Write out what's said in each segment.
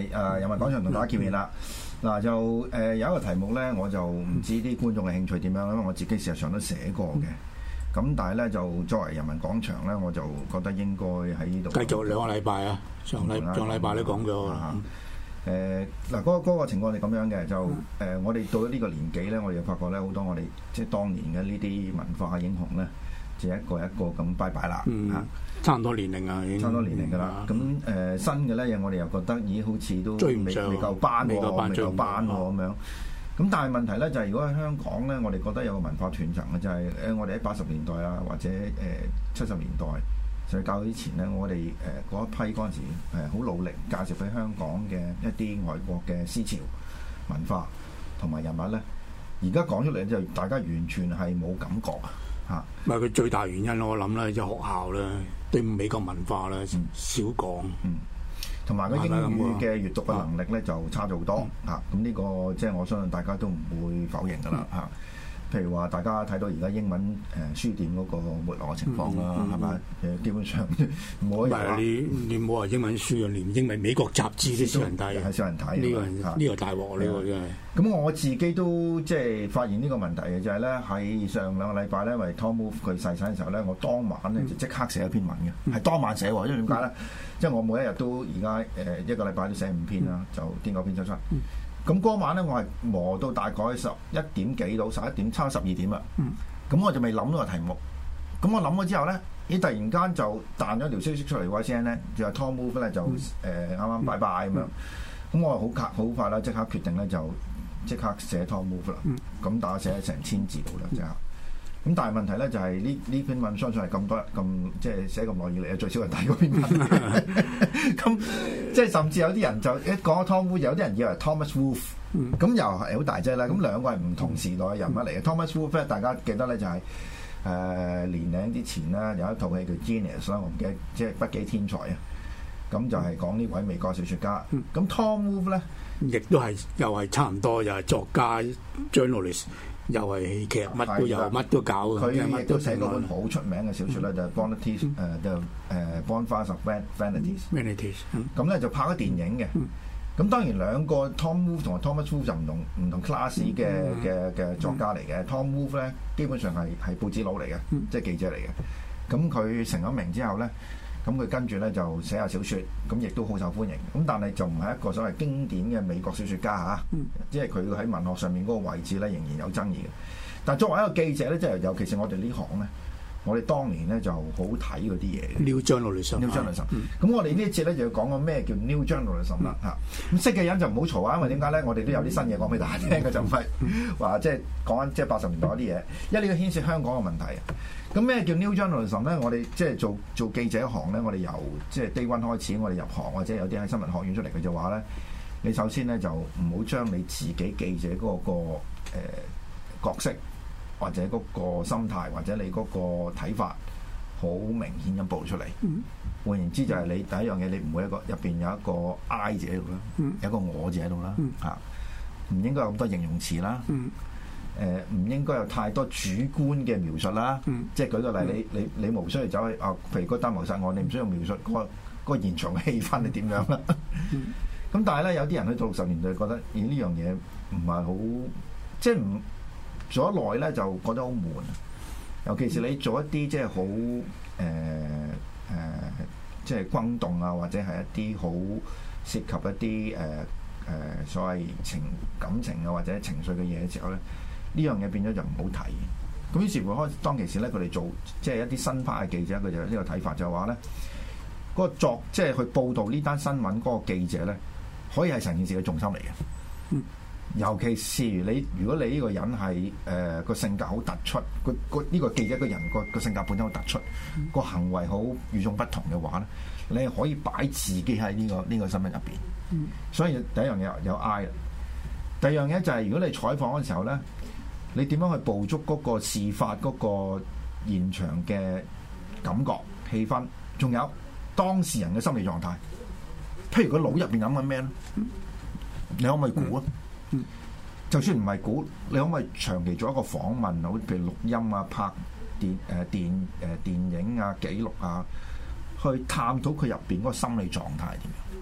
人民廣場同大家見面啦。嗱就有一個題目咧，我就唔知啲觀眾嘅興趣點樣，因為我自己事實上都寫過嘅。咁但係咧就作為人民廣場咧，我就覺得應該喺呢度繼續2個禮拜啊，上禮拜都講咗啦。 嗱嗰個情況係咁樣嘅，就我哋到咗呢個年紀咧，我哋就發覺咧好多我哋即係當年嘅呢啲文化英雄咧，就一個一個咁拜拜啦嚇。 差唔多年齡啊，已經差唔多年齡㗎啦。咁新嘅咧，我哋又覺得咦好似都追唔上， 未夠班喎，未夠班喎咁樣。咁但係問題咧就係如果喺香港咧，我哋覺得有個文化斷層嘅就係我哋喺80年代啊，或者70年代上去教育之前咧，我哋嗰一批嗰陣時好努力介紹俾香港嘅一啲外國嘅思潮文化同埋人物咧，而家講出嚟就大家完全係冇感覺啊！嚇， 唔係佢最大原因我諗咧，就學校咧對美國文化咧少講，同埋個英語嘅閱讀嘅能力咧就差咗好多嚇。咁呢個即係我相信大家都唔會否認㗎啦嚇。譬如話，大家睇到而家英文書店嗰個沒落嘅情況啦，係咪？基本上冇得話。你冇話英文書啊，連英文美國雜誌都少人睇，係少人睇。呢個大鑊，呢個真係。咁我自己都即係發現呢個問題嘅，就係咧喺上2個禮拜咧，因為 Tom Wolfe 佢逝世嘅時候咧，我當晚咧就即刻寫一篇文嘅，係當晚寫喎。因為點解咧？即係我每一日都而家一個禮拜都寫5篇啦，就癲狗編輯出。咁嗰晚咧，我係磨到大概11點幾到11點，差12點啦。咁我就未諗到個題目。咁我諗咗之後咧，咦突然間就彈咗條消息出嚟話聲咧，就係 Tom Wolfe 咧就啱啱拜拜咁樣。咁我好快啦，即刻決定咧就即刻寫 Tom Wolfe 啦。咁大家寫咗成1000字到啦，即刻。咁但係問題咧就係呢篇文相信係咁即係寫咁耐以嚟最少人睇嗰篇文。咁即係甚至有啲人就一講 Tom Wolfe，有啲人以為 Thomas Wolfe，咁又係好大劑啦。咁兩個係唔同時代嘅人物嚟嘅。Thomas Wolfe 咧，大家記得咧就係年零之前啦，有一套戲叫 Genius 啦，我唔記得即係不羈天才啊。咁就係講呢位美國小説家。咁 Tom Wolfe 咧，亦都係又係差唔多，又係作家 journalist。又係戲劇，乜都有，乜都搞。佢亦都寫過本好出名嘅小説咧，就係 Bonfires of Vanities。咁咧就拍咗電影嘅。咁當然兩個 Tom Wolfe 同埋 Thomas Wolfe 就唔同 class 嘅作家嚟嘅。Tom Wolfe 咧基本上係報紙佬嚟嘅，即係記者嚟嘅。咁佢成咗名之後咧，咁佢跟住咧就寫下小説，咁亦都好受歡迎。咁但係就唔係一個所謂經典嘅美國小説家嚇，即係佢喺文學上面嗰個位置咧仍然有爭議嘅。但係作為一個記者咧，即係尤其是我哋呢行咧，我哋當年咧就好睇嗰啲嘢。New journalism。咁我哋呢一節咧就要講個咩叫 New journalism 啦嚇。咁識嘅人就唔好嘈啊，因為點解咧？我哋都有啲新嘢講俾大家聽嘅，就唔係話即係講緊即係80年代嗰啲嘢，因為呢個牽涉香港嘅問題。咁咩叫 New journalism 咧？我哋即係做記者行咧，我哋由即係 day one 開始，我哋入行或者有啲喺新聞學院出嚟嘅就話咧，你首先咧就唔好將你自己記者嗰個角色或者嗰個心態或者你嗰個睇法好明顯咁報出嚟。換言之就係你第一樣嘢，你唔會入邊有一個 I 字喺度啦，有一個我字喺度啦，嚇，唔應該有咁多形容詞啦。唔應該有太多主觀嘅描述啦，即係舉個例，你無需要走去譬如嗰單謀殺案，你唔需要描述嗰個現場嘅氣氛係點樣啦。咁但係咧，有啲人去到60年代覺得，呢樣嘢唔係好，即係唔做得耐咧就覺得好悶。尤其是你做一啲即係好即係轟動啊，或者係一啲好涉及一啲所謂感情啊或者情緒嘅嘢嘅時候咧。呢樣嘢變咗就唔好睇，咁於是乎當其時咧，佢哋做即係一啲新派嘅記者，佢就有呢個睇法，就係話咧，嗰個即係去報導呢單新聞嗰個記者咧，可以係成件事嘅重心嚟嘅。尤其是如果你呢個人係個性格好突出，呢個記者個人個性格本身好突出，個行為好與眾不同嘅話咧，你係可以擺自己喺呢個新聞入邊。所以第一樣嘢有 I 啦，第二樣嘢就係如果你採訪嘅時候咧。你點樣去捕捉嗰個事發嗰個現場嘅感覺、氣氛，仲有當事人嘅心理狀態？譬如個腦入邊諗緊咩咧？你可唔可以估啊？就算唔係估，你可唔可以長期做一個訪問，好似譬如錄音啊、拍電影啊、記錄啊，去探討佢入邊嗰個心理狀態係點樣？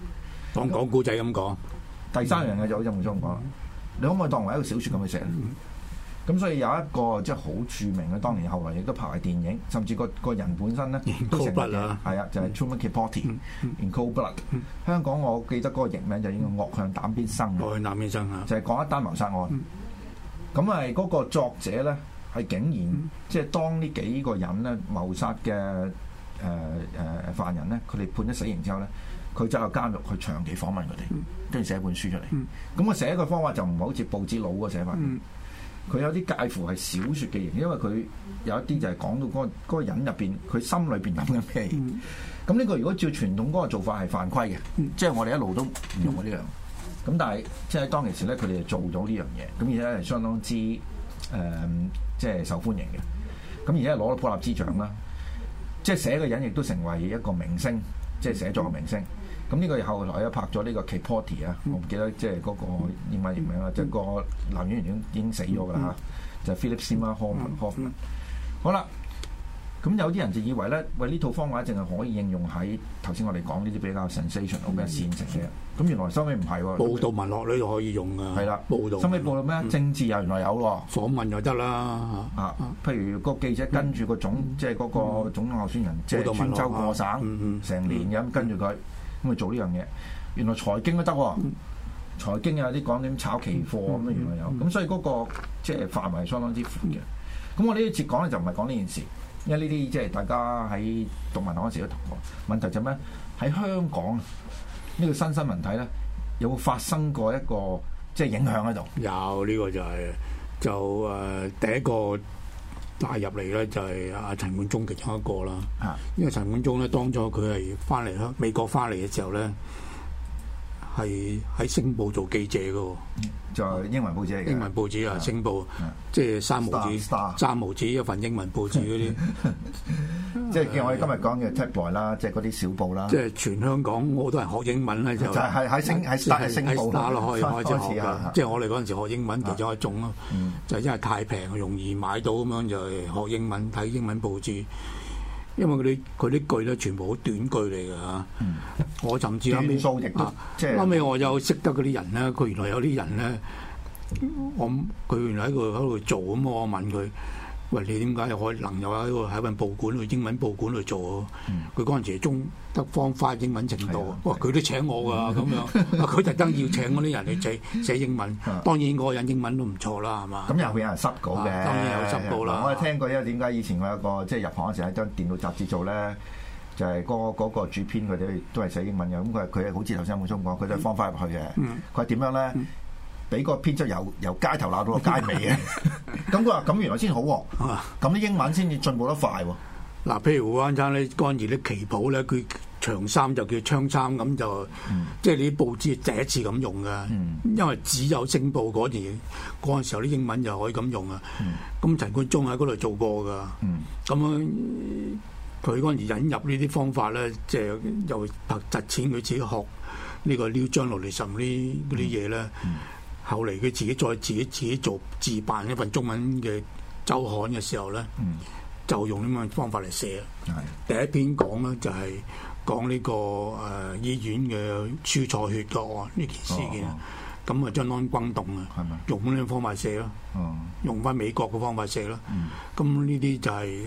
當講古仔咁講。 第三樣嘢就好似冇錯咁講，你可唔可以當為一個小説咁去寫？咁所以有一個即係好著名嘅，當年後來亦都拍為電影，甚至個人本身咧都成為係啊，就係 Truman Capote，In Cold Blood。香港我記得嗰個譯名就應該惡向膽邊生。惡向膽邊生啊！就係講一單謀殺案。咁係嗰個作者咧係竟然即係當呢幾個人咧謀殺嘅犯人咧，佢哋判咗死刑之後咧，佢走入監獄去長期訪問佢哋，跟住寫一本書出嚟。咁我寫嘅方法就唔係好似報紙佬嘅寫法。佢有啲介乎係小説嘅型，因為佢有一啲就係講到嗰個人入邊，佢心裏邊諗緊咩嘢。咁呢個如果照傳統嗰個做法係犯規嘅，即係我哋一路都唔用呢樣。咁但係即係當其時咧，佢哋就做咗呢樣嘢，咁而且係相當之即係受歡迎嘅。咁而且攞到普立茲獎啦，即係寫嘅人亦都成為一個明星，即係寫作嘅明星。咁呢個後來咧拍咗呢個 Capote 啊，我唔記得即係嗰個英文譯名啦，即係個男演員已經死咗㗎啦嚇，就係 Philip Seymour Hoffman。好啦，咁有啲人就以為咧，喂呢套方法淨係可以應用喺頭先我哋講呢啲比較 sensational 嘅煽情嘅，咁原來收尾唔係喎， 報道文學呢都可以用㗎。係啦，報道。收尾報道咩？政治又原來有喎，訪問又得啦啊！譬如個記者跟住個即係嗰個總統候選人，即係穿州過省成年咁跟住佢。咁去做呢樣嘢，原來財經都得喎，財經有啲講點炒期貨咁樣，原來有，咁所以嗰個即係範圍相當之闊嘅。咁我呢一節講咧就唔係講呢件事，因為呢啲即係大家喺讀文學嗰時都讀過。問題就咩？喺香港呢個新聞體咧，有冇發生過一個即係影響喺度？有呢個就第一個帶入嚟咧就係阿陳冠中其中一個啦，因為陳冠中咧當初佢係翻嚟美國翻嚟嘅時候咧，係喺星報做記者嘅喎，就係英文報紙嚟嘅。英文報紙啊，星報，即係三毛紙一份英文報紙嗰啲，即係叫我哋今日講嘅 tabloid 啦，即係嗰啲小報啦。即係全香港好多人學英文咧，就係喺星報打落去開始學嘅。即係我哋嗰陣時學英文其中一種咯，就係因為太平容易買到咁樣就係學英文睇英文報紙。因為佢啲句咧全部好短句嚟㗎嚇，我甚至後尾我有識得嗰啲人咧，佢原來有啲人咧，佢原來喺度做咁，我問佢：喂，你點解又可能又喺份報館去英文報館去做？佢嗰陣時中得方塊英文程度，哇！佢都請我㗎咁樣，佢特登要請嗰啲人嚟寫英文。當然嗰個人英文都唔錯啦，係嘛？咁又會有人濕稿嘅，當然有濕稿啦。我哋聽過，因為點解以前我有個即係入行嗰時喺張電腦雜誌做咧，就係嗰個主編佢哋都係寫英文嘅。咁佢好似頭先有冇中講，佢都係方塊入去嘅。佢話點樣咧？俾個編輯由街頭鬧到個街尾嘅，咁佢話咁原來先好喎，咁啲英文先至進步得快喎。嗱，譬如嗰陣咧，嗰陣時啲旗袍咧，佢長衫就叫槍衫，咁就即係你啲報紙第一次咁用嘅，因為只有星報嗰陣時候啲英文就可以咁用啊。咁陳冠中喺嗰度做過㗎，咁樣佢嗰陣時引入呢啲方法咧，即係又實踐佢自己學呢個 New Journalism 呢啲嘢咧。後嚟佢自己做自辦一份中文嘅週刊嘅時候咧，就用呢個方法嚟寫。第一篇講咧就係講呢個醫院嘅輸錯血個案呢件事件，咁啊相當轟動啊！用呢個方法寫咯，用翻美國嘅方法寫咯。咁呢啲就係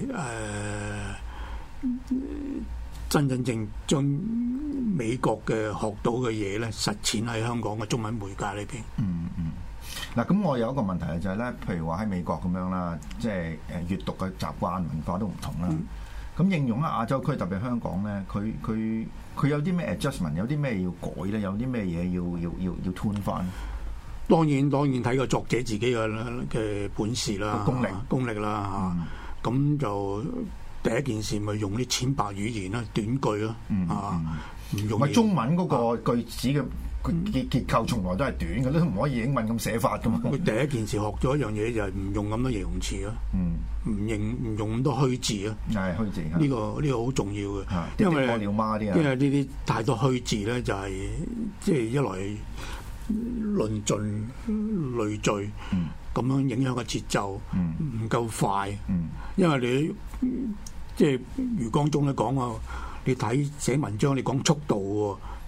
真正將美國嘅學到嘅嘢咧，實踐喺香港嘅中文媒介裏邊。嗱，咁我有一個問題就係咧，譬如話喺美國咁樣啦，即係閱讀嘅習慣文化都唔同啦。咁應用喺亞洲區，特別香港咧，佢有啲咩 adjustment， 有啲咩要改咧，有啲咩嘢要 tune 翻。當然睇個作者自己嘅本事啦，功力啦嚇。咁就第一件事咪用啲淺白語言啦，短句咯，唔用。咪中文嗰個句子嘅結構從來都係短嘅，都唔可以英文咁寫法噶嘛。佢第一件事學咗一樣嘢就係唔用咁多形容詞咯，唔用咁多虛字咯。係虛字，呢個好重要嘅，因為呢啲太多虛字咧，就係即係一來論盡累贅，咁樣影響個節奏唔夠快。因為你即係余光中咧講啊，你睇寫文章你講速度喎。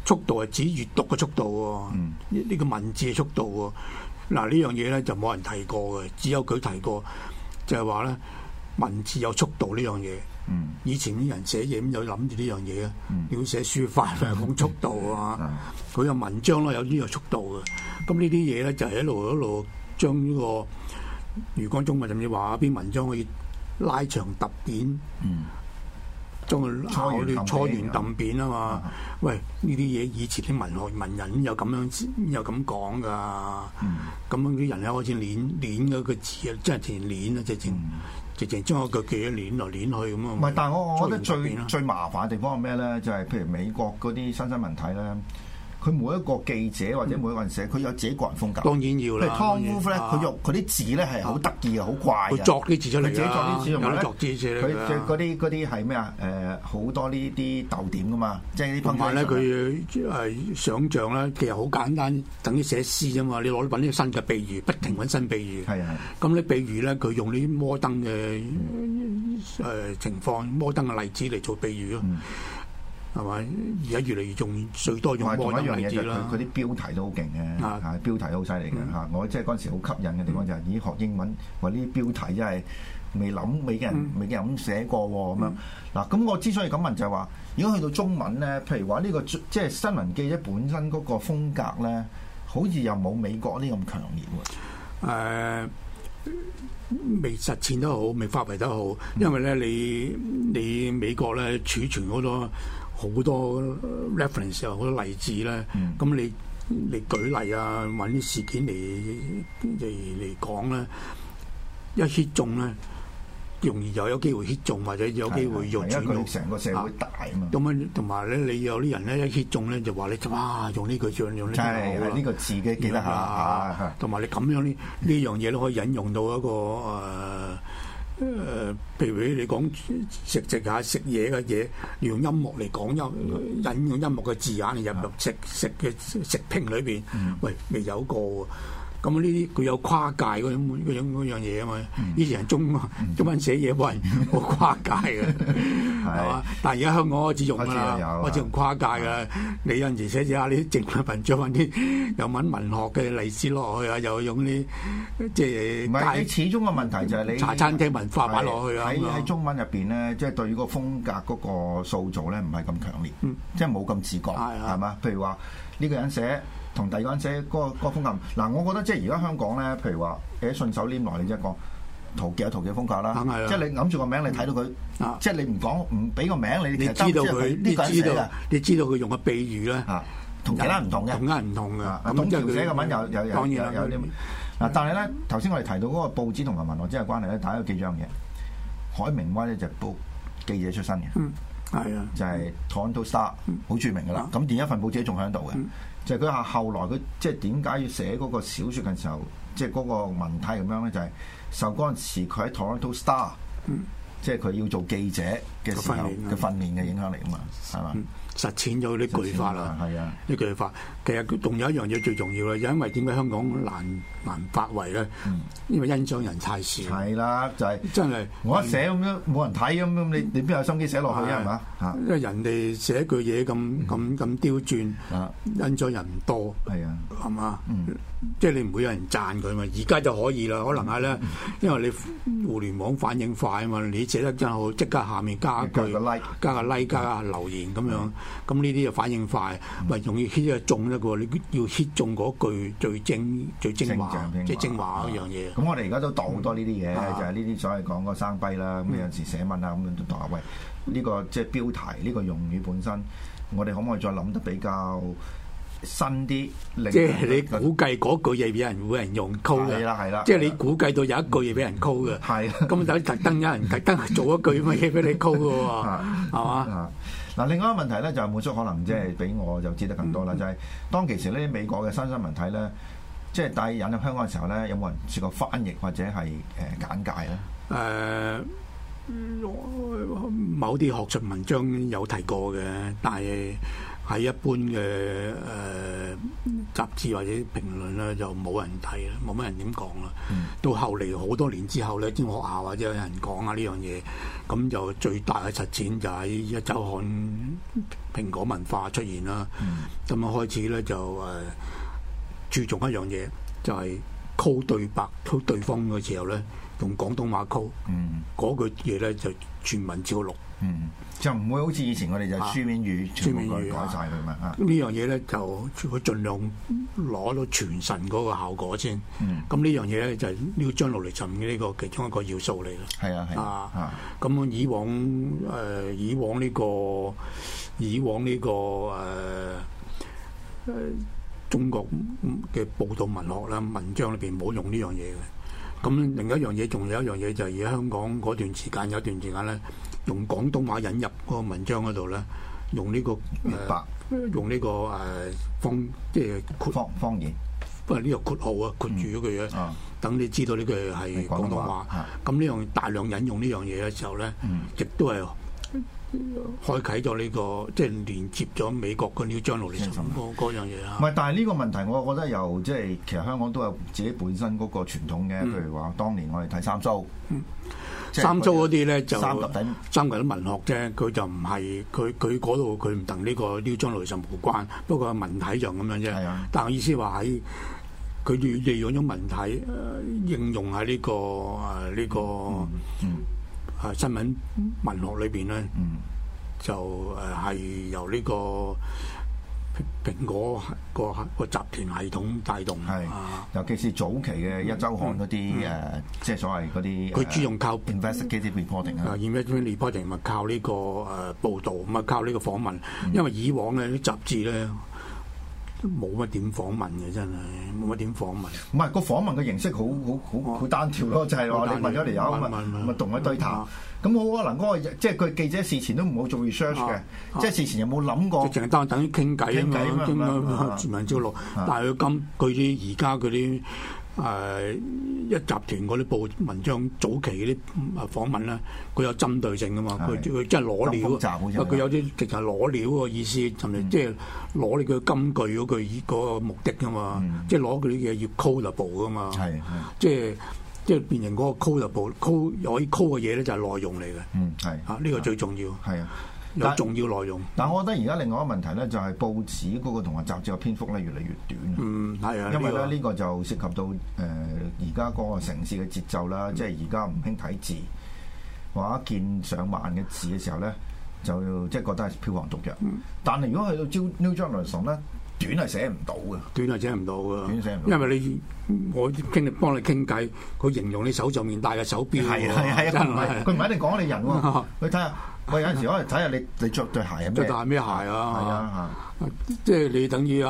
速度係指閲讀嘅速度喎，呢個文字嘅速度喎。嗱呢樣嘢咧就冇人提過嘅，只有佢提過，就係話咧文字有速度呢樣嘢。以前啲人寫嘢咁有諗住呢樣嘢啊，要寫書法咪講速度啊，佢有文章咯有呢個速度嘅。咁呢啲嘢咧就係一路將呢個如講中文甚至話篇文章可以拉長突扁。將佢搓圓揼扁啊嘛！喂，呢啲嘢以前啲文人有咁講噶，咁樣啲人咧開始攣嗰個字啊，真係填攣啊，直情將個句嘢攣來攣去咁啊！ 唔係，但係我覺得最麻煩嘅地方係咩咧？就係譬如美國嗰啲新聞體咧。佢每一個記者或者每一個人寫，佢有自己個人風格。當然要啦。譬如 Tom Wolfe 咧，佢用佢啲字咧係好得意嘅，好怪嘅。佢作啲字出嚟啦。佢自己作啲字，有啲作字出嚟啦。佢嗰啲係咩啊？好多呢啲逗點噶嘛，即係啲。同埋咧，佢係想像咧，其實好簡單，等於寫詩啫嘛。你攞揾啲新嘅比喻，不停揾新比喻。係啊。咁你比喻咧，佢用呢啲摩登嘅情況、摩登嘅例子嚟做比喻咯。係咪？而家越嚟越用最多用摩登例子啦。佢啲標題都好勁嘅，係標題好犀利嘅嚇。我即係嗰陣時好吸引嘅地方就係，咦學英文話呢啲標題真係未嘅人咁寫過喎咁樣。嗱咁我之所以咁問就係話，如果去到中文咧，譬如話呢個即係新聞記者本身嗰個風格咧，好似又冇美國呢咁強烈喎。未實踐得好，未發揮得好，因為咧你美國咧儲存好多 reference 好多例子咧，咁你舉例啊，揾啲事件嚟講咧，一 hit 中咧，容易又有機會 hit 中，或者有機會用轉到成個社會大啊嘛。咁樣同埋咧，你有啲人咧一 hit 中咧就話你哇用呢句用呢句係呢個字嘅記得下，同埋你咁樣呢樣嘢都可以引用到一個譬如你講食嘢嘅嘢，用音樂嚟講引用音樂嘅字眼嚟入食嘅食評裏邊，喂未有過喎。咁呢啲佢有跨界嗰樣嘢啊嘛！以前中文寫嘢冇人好跨界嘅，係嘛？但係而家香港開始用啦，開始用跨界嘅。你有陣時寫下你啲正文文章，揾啲又揾文學嘅例子落去啊，又用啲即係。唔係你始終嘅問題就係你茶餐廳文化擺落去啊！喺中文入邊咧，即係對於個風格嗰個塑造咧，唔係咁強烈，即係冇咁自覺，係嘛？譬如話呢個人寫。同第二個人寫嗰個風格嗱，我覺得即係而家香港咧，譬如話你順手拈來，你即係講陶傑有陶傑風格啦，即係你揞住個名，你睇到佢，即係你唔講唔俾個名，你知道佢，你知道佢用嘅比喻咧，同其他唔同嘅，同唔同嘅。咁就寫個文有啲嗱，但係咧頭先我哋提到嗰個報紙同埋文學之間嘅關係咧，大家要記住樣嘢，海明威咧就報記者出身嘅，係啊，就係 Toronto Star 好著名噶啦。咁第一份報紙仲喺度嘅。就係佢後來佢即係點解要寫嗰個小説嘅時候，即係嗰個文體咁樣咧，就係受嗰陣時佢喺 Toronto Star，即係佢要做記者嘅時候嘅訓練嘅影響嚟啊嘛，係嘛？實踐咗啲句法啦，係啊，啲句法。其實佢仲有一樣嘢最重要啦，因為點解香港難發圍咧？因為欣賞人太少。係啦，就係真係我一寫咁樣冇人睇咁，你邊有心機寫落去啊？係嘛？因為人哋寫句嘢咁刁鑽，欣賞人唔多。係啊，係嘛？即係你唔會有人讚佢嘛？而家就可以啦，可能係咧，因為你互聯網反應快啊嘛，你寫得真好，即刻下面加句加個 like 加個留言咁樣。咁呢啲就反應快，喂容易 hit 中得嘅喎，你要 hit 中嗰句最精華，即係精華嗰樣嘢。咁我哋而家都度好多呢啲嘢，就係呢啲所謂講個生卑啦。咁有陣時寫文啊，咁樣都度下。喂，呢個即係標題，呢個用語本身，我哋可唔可以再諗得比較新啲？即係你估計嗰句嘢俾人用溝嘅，係啦，即係你估計到有一句嘢俾人溝嘅，係咁就特登有人特登做一句乜嘢俾你溝嘅喎，係嘛？嗱，另外一個問題咧就係冇錯，可能即係比我就知得更多啦。就係當其時呢啲美國嘅新聞體咧，即係帶引入香港嘅時候咧，有冇人試過翻譯或者係簡介咧？某啲學術文章有提過嘅，但係喺一般嘅雜誌或者評論咧就冇人睇啦，冇乜人點講啦。到後嚟好多年之後咧，啲學校或者有人講啊呢樣嘢，咁就最大嘅實踐就喺一週刊蘋果文化出現啦。咁啊開始咧就注重一樣嘢，就係溝對白，溝對方嘅時候咧用廣東話溝，嗰句嘢咧就全文照錄。 就唔會好似以前我哋就書面語全部改晒佢嘛。 呢樣嘢咧就佢盡量攞到傳神嗰個效果先。咁呢樣嘢咧就係呢個將來嚟尋嘅呢個其中一個要素嚟啦。係啊係啊。咁以往呢個中國嘅報道文學啦，文章裏邊冇用呢樣嘢嘅。咁另一樣嘢，仲有一樣嘢就係而家香港嗰段時間有一段時間咧。用廣東話引入嗰個文章嗰度咧，用呢個即係方言， 不過呢個括號啊，括住咗佢嘅，等你知道呢句係廣東話。咁呢樣大量引用呢樣嘢嘅時候咧，亦都係開啟咗呢個即係連接咗美國嘅 New Journalism 嗰樣嘢啊。 唔係，但係呢個問題，我覺得又即係其實香港都有自己本身嗰個傳統嘅，譬如話當年我哋睇三蘇。 三蘇嗰啲咧就三級啲文學啫，佢就唔係佢嗰度佢唔同呢個 New Journalism無關，不過文體就咁樣啫。但係我意思話喺佢利用咗文體應用喺呢個新聞文學裏邊咧，就係由呢個蘋果個集團系統帶動， 尤其是早期嘅一週刊嗰啲即係所謂嗰啲， 佢主用靠 investigative reporting 啊 ，investigative reporting 咪靠呢個報導，咪靠呢個訪問，因為以往咧啲雜誌咧冇乜點訪問嘅，真係冇乜點訪問。 唔係個訪問嘅形式好單調咯，就係話你問咗嚟有咪同佢對談。咁好可能嗰個即係佢記者事前都唔好做 research 嘅，即係事前有冇諗過？ 淨係等於傾偈啊嘛，全文照錄。但係佢啲而家嗰啲一集團嗰啲報文章早期嗰啲訪問咧，佢有針對性噶嘛，佢真係攞料，佢有啲直係攞料個意思，甚至即係攞你佢金句嗰個目的噶嘛，即係攞佢啲嘢要 quotable 噶嘛，即係變成嗰個 quotable 可以 quote 嘅嘢咧，就係內容嚟嘅。呢個最重要。有重要內容。 但我覺得而家另外一個問題咧，就係報紙嗰個同埋雜誌嘅篇幅咧越嚟越短。因為咧呢個就涉及到而家嗰個城市嘅節奏啦，即係而家唔興睇字，話一見上萬嘅字嘅時候咧，就即係覺得係漂洋過海。但係如果去到 New Journalism 咧，短係寫唔到嘅， 短係寫唔到嘅，因為我幫你傾偈，佢形容你手上面戴嘅手錶，佢唔係一定講你人喎，佢睇下，我有陣時可能睇下你着對鞋係咩？着對鞋咩鞋啊？即係你等於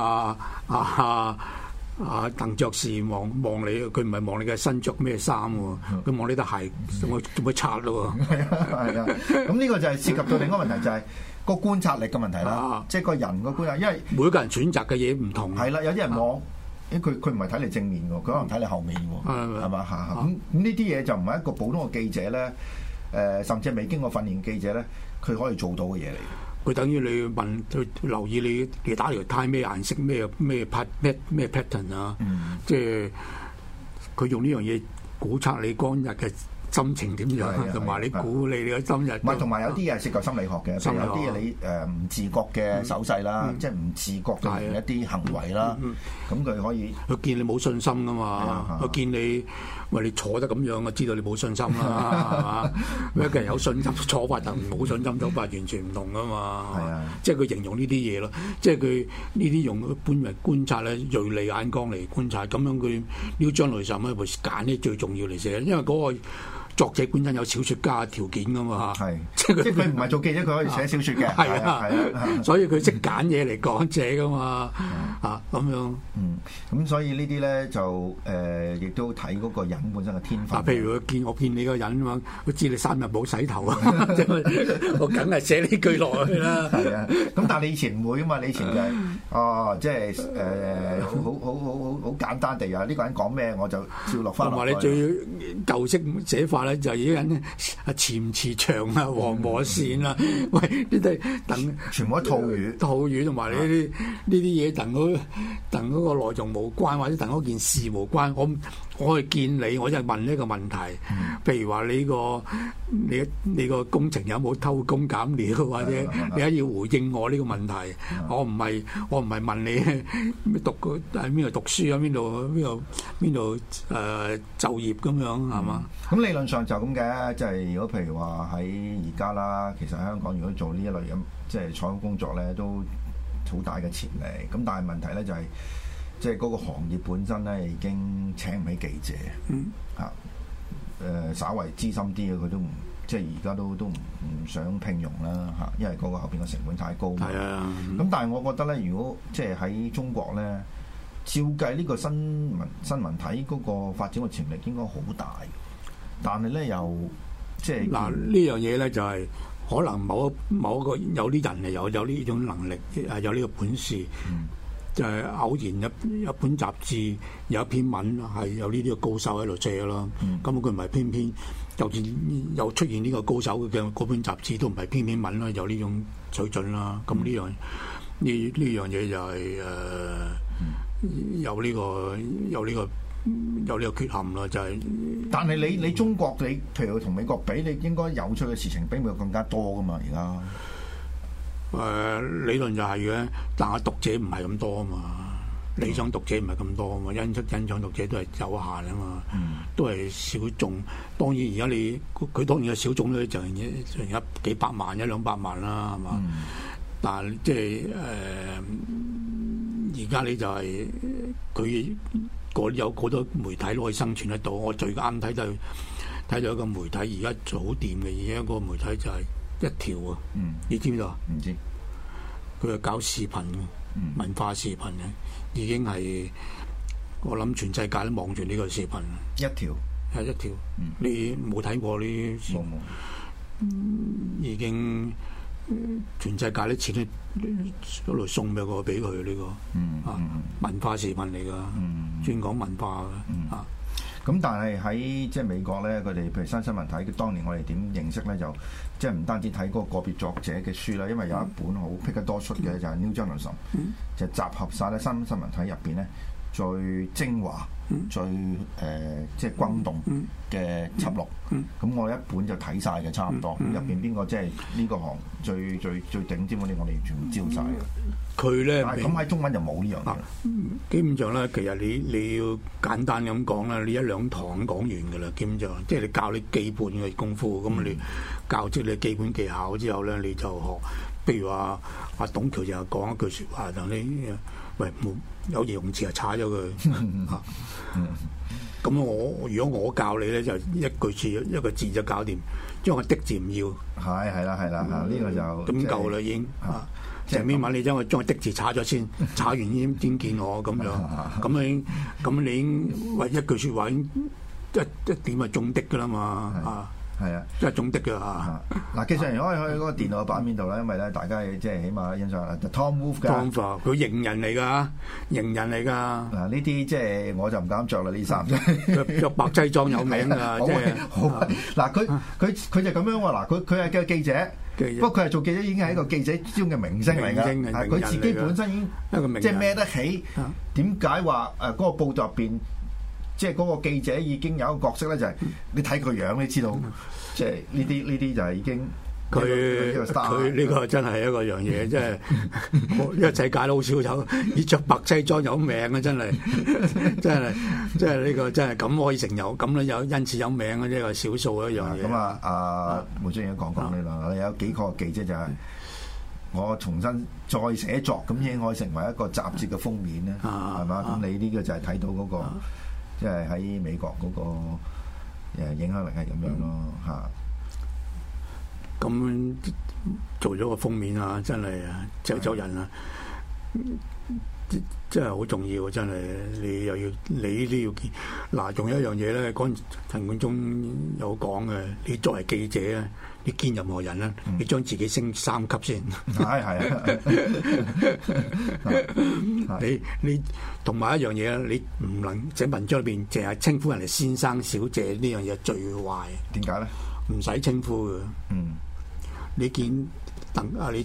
鄧爵士望你，佢唔係望你嘅身着咩衫喎，佢望你對鞋，我做乜擦咯？ 係啊，咁呢個就係涉及到另一個問題，就係個觀察力嘅問題啦。即係個人個觀察，因為每個人選擇嘅嘢唔同。係啦，有啲人望，佢唔係睇你正面喎，佢可能睇你後面喎，係嘛？咁呢啲嘢就唔係一個普通嘅記者咧，甚至係未經過訓練記者咧，佢可以做到嘅嘢嚟。佢等於你問佢留意你打條呔咩顏色咩 pattern 啊，即係佢用呢樣嘢估測你當日嘅心情點樣，同埋你估你嘅今日。唔係，同埋有啲嘢係涉及心理學嘅，譬如有啲嘢你唔自覺嘅手勢啦，即係唔自覺嘅一啲行為啦，咁佢可以。佢見你冇信心噶嘛，佢見你你坐得咁樣，我知道你冇信心啦，係嘛？一個人有信心坐法同冇信心坐法完全唔同噶嘛。係啊，即係佢形容呢啲嘢咯，即係佢呢啲用搬嚟觀察咧，銳利眼光嚟觀察，咁樣佢呢將來就咪會揀啲最重要嚟寫，因為嗰個作者本身有小説家條件噶嘛，即係佢唔係做記者，佢可以寫小説嘅，係啊，所以佢識揀嘢嚟講寫噶嘛，咁樣。咁所以呢啲咧就亦都睇嗰個人本身嘅天分。譬如我見你個人咁，我知你3日冇洗頭啊，我梗係寫呢句落去啦。係啊，咁但係你以前唔會噶嘛，你以前就係即係好簡單地啊，呢個人講咩我就照落翻落去。同埋你最舊式寫法話咧，就已經潛池牆啊、黃磨線啊，喂，呢啲等全部都套語， 同埋呢啲嘢同嗰個內容無關，或者同嗰件事無關。我去見你，我就問呢個問題，譬如話你個工程有冇偷工減料，或者你一要回應我呢個問題，我唔係問你讀喺邊度讀書啊，邊度就業咁樣係嘛？ 咁理論上就咁嘅，即係如果譬如話喺而家啦，其實喺香港如果做呢一類咁即係採訪工作咧，都好大嘅潛力。咁但係問題咧就係。即係嗰個行業本身咧已經請唔起記者，稍為資深啲嘅佢都唔，即係而家都唔想聘用啦嚇，因為嗰個後邊嘅成本太高。係啊，咁但係我覺得咧，如果即係喺中國咧，照計呢個新聞體嗰個發展嘅潛力應該好大，但係咧又即係嗱呢樣嘢咧就係可能某一個有啲人係有呢種能力，係有呢個本事。就係偶然一本雜誌有一篇文係有呢啲嘅高手喺度寫咯，咁佢唔係偏偏就算有出現呢個高手嘅嗰本雜誌都唔係篇文啦，有呢種水準啦。咁呢樣嘢就係有呢個缺陷啦，就係。 但係你中國你譬如同美國比，你應該有趣嘅事情比美國更加多噶嘛？而家。 理論就係嘅，但係讀者唔係咁多啊嘛，理想讀者唔係咁多啊嘛，欣賞讀者都係有限啊嘛，都係小眾。當然而家佢當然係小眾咧，就而家幾百萬200萬啦，係嘛？但係即係而家你就係佢有好多媒體都可以生存得到。我最啱睇到一個媒體而家做好掂嘅，而家個媒體就係。一條啊，你知唔知道？唔知。佢係搞視頻嘅，文化視頻嘅，已經係我諗全世界都望住呢個視頻。一條係一條，你冇睇過呢？冇。已經全世界啲錢都一路送俾佢呢個，文化視頻嚟㗎，專講文化嘅啊。 咁但係喺即係美國咧，佢哋譬如新聞體，當年我哋點認識咧，就即係唔單止睇嗰個別作者嘅書啦，因為有一本好辟得多出嘅就係 New Journalism，就集合晒咧新聞體入邊咧最精華、最即係轟動嘅輯錄。咁我一本就睇晒嘅差唔多，入邊邊個即係呢個行最頂尖嗰啲，我哋全部招晒。 佢咧， 咁喺中文就冇呢樣嘢。 基本上咧，其實你要簡單咁講啦，你一兩堂講完㗎啦。基本上，即係你教你基本嘅功夫，咁你教識你基本技巧之後咧，你就學。譬如話，阿董橋就講一句説話，同你喂有形容詞就踩咗佢嚇。咁如果我教你咧，就一個字就搞掂，將個的字唔要。係啦，呢個就咁夠啦已經。就咩話？你將個的字查咗先，查完先見我咁樣。咁你已經喂一句説話已經一點係中的㗎啦嘛。係啊，即係中的㗎嚇。 嗱，技術員可以去嗰個電腦嘅版面度啦，因為咧大家即係起碼欣賞 Tom Wolfe 嘅。 佢型人嚟㗎，型人嚟㗎。嗱， 呢啲即係我就唔敢着啦，呢衫着白西裝有名㗎，即係。 嗱，佢就咁樣喎。嗱，佢係嘅記者。不過佢係做記者已經係一個記者中嘅明星嚟㗎，係佢自己本身已經即係孭得起。點解話嗰個報道入邊，即係嗰個記者已經有一個角色咧？就係你睇佢樣，你知道，即係呢啲就係已經佢呢個真係一個樣嘢，即係呢個世界都好少有以着白西裝有名嘅，真係呢個真係咁可以成有咁咧，有因此有名嘅呢個少數一樣嘢。 咁毛主席講呢啦，有幾個記者就係我重新再寫作，咁應該成為一個雜誌嘅封面咧，係嘛？咁你呢個就係睇到嗰個即係喺美國嗰個影響力係咁樣咯，嚇。 咁做咗個封面啊，真係啊，著咗人啊！ 真係好重要，真係你又要你都要見嗱，仲有一樣嘢咧，嗰陣陳冠中有講嘅，你作為記者咧，你見任何人咧，你將自己升3級先，你同埋一樣嘢咧，你唔能喺文章裏邊淨係稱呼人哋先生小姐呢樣嘢最壞。 點解咧？唔使稱呼嘅。你見你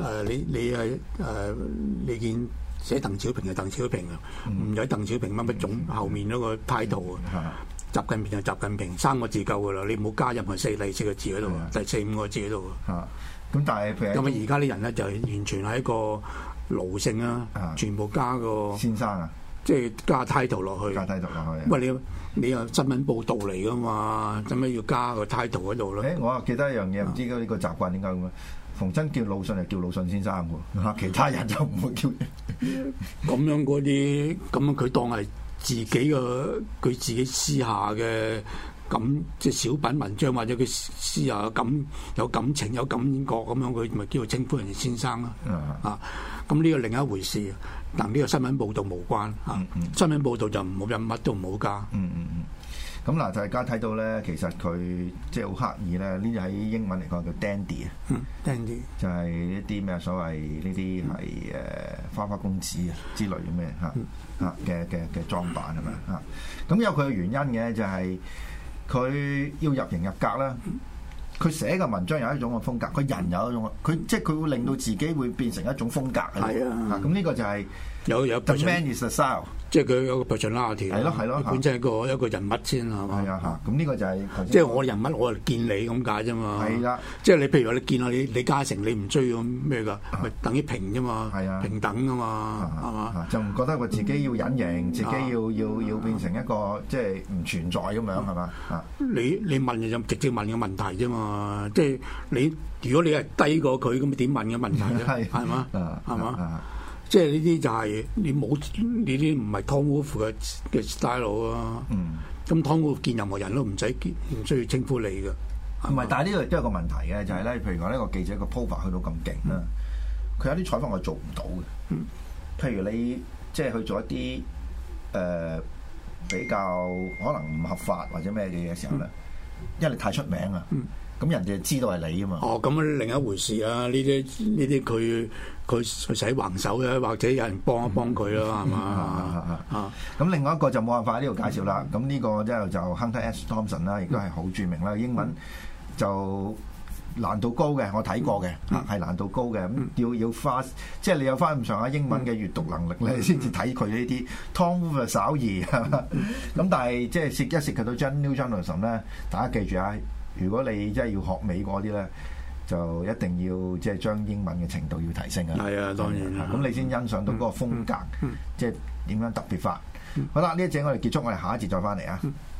見寫鄧小平係鄧小平啊，唔使鄧小平乜總後面嗰個態度啊。習近平就習近平3個字夠噶啦，你唔好加任何第4個字喺度，第4、5個字喺度。 咁但係譬如咁而家啲人咧就完全係一個奴性啊，全部加個先生啊， 即係加 title 落去。 加 title 落去。 喂，你又新聞報導嚟噶嘛？做咩要加個 title 喺度咧？ 我啊記得一樣嘢，唔知呢個習慣點解咁啊？逢親叫魯迅就叫魯迅先生喎，其他人就唔會叫。 咁樣嗰啲，咁樣佢當係自己嘅，佢自己私下嘅咁即係小品文章，或者佢私下有感情有感覺咁樣，佢咪叫做稱呼人哋先生啦。咁呢個另一回事，同呢個新聞報導無關。新聞報導就唔好有乜都唔好加。 咁嗱，大家睇到咧，其實佢即係好刻意咧。呢啲喺英文嚟講叫 dandy 啊，dandy 就係一啲咩所謂呢啲係花花公子啊之類嘅咩嘅裝扮係咪啊？咁有佢嘅原因嘅，就係佢要入型入格啦。佢寫嘅文章有一種嘅風格，佢人有一種，佢會令到自己會變成一種風格。係啊，咁呢個就係有 The man is the style。即係佢有個 personality，係咯，本身係一個人物先係嘛？係啊，咁呢個就係即係我人物，我係見你咁解啫嘛。係啦，即係你譬如話你見下李嘉誠，你唔追咁咩㗎？咪等於平啫嘛，平等㗎嘛，係嘛？就唔覺得話自己要隱形，自己要變成一個即係唔存在咁樣係嘛？你問就直接問個問題啫嘛，即係你如果你係低過佢咁，點問嘅問題咧？係嘛？係嘛？即係呢啲就係你冇呢啲唔係 Tom Wolfe 嘅 style 啊。咁 Tom Wolfe 見任何人都唔需要稱呼你嘅。唔係，但係呢個都有個問題嘅，就係咧，譬如話呢個記者個 profile 去到咁勁啦，佢有啲採訪我做唔到嘅。譬如你即係去做一啲比較可能唔合法或者咩嘅嘢時候咧，因為你太出名啊。咁人哋就知道係你啊嘛。咁另一回事啊！呢啲佢使橫手嘅，或者有人幫一幫佢咯，係嘛？咁另外一個就冇辦法喺呢度介紹啦。咁呢個之後就 Hunter S. Thompson 啦，亦都係好著名啦。英文就難度高嘅，我睇過嘅，係難度高嘅。咁要花，即係你有翻咁上下英文嘅閱讀能力咧，先至睇佢呢啲。Tom Wolfe 稍易，咁但係即係涉及到 New Journalism 咧，大家記住啊！如果你真係要學美國啲咧，就一定要即係將英文嘅程度要提升啊！係啊，當然。咁你先欣賞到嗰個風格，即係點樣特別法。好啦，呢一節我哋結束，我哋下一節再翻嚟啊！